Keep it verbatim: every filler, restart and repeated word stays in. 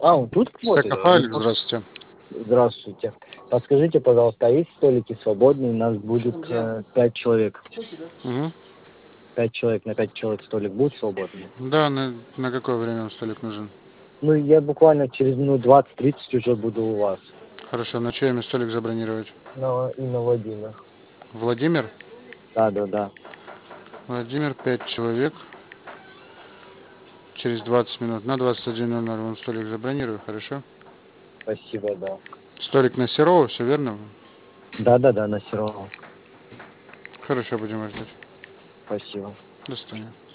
А, он тут работает? Стакофайлик, здравствуйте. Здравствуйте. Подскажите, пожалуйста, а есть столики свободные? У нас будет э, пять человек. Угу. Пять человек, на пять человек столик будет свободный? Да, на, на какое время вам столик нужен? Ну, я буквально через минут двадцать-тридцать уже буду у вас. Хорошо, на чье имя столик забронировать? На, и на Владимир. Владимир? Да, да, да. Владимир, пять человек. Через двадцать минут. На двадцать один ноль ноль вам столик забронирую, хорошо? Спасибо, да. Столик на Серова, все верно? Да, да, да, на Серова. Хорошо, будем вас ждать. Спасибо. До свидания.